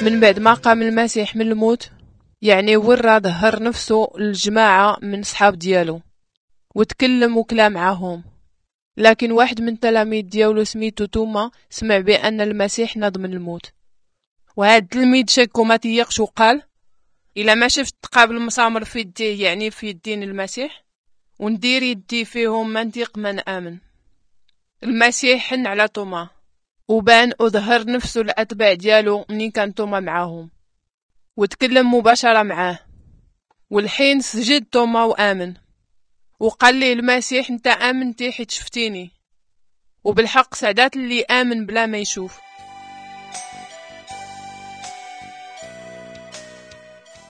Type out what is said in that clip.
من بعد ما قام المسيح من الموت، يعني ورى ظهر نفسه للجماعة من صحاب ديالو وتكلم وكلا معاهم. لكن واحد من تلاميذ ديالو سميتو توما سمع بأن المسيح ناض من الموت، وهاد التلميذ شك وما تيقش وقال: إلا ما شفت قابل مسامر في يديه، يعني في يدين المسيح، وندير يدي فيهم ما نتيق ما نآمن. المسيح حن على توما وبان وظهر نفسه لأتباع ديالو منين كان توما معاهم وتكلم مباشرة معاه. والحين سجد توما وآمن، وقال لي المسيح: انت آمنتي حيت شفتيني، وبالحق سعدات اللي آمن بلا ما يشوف.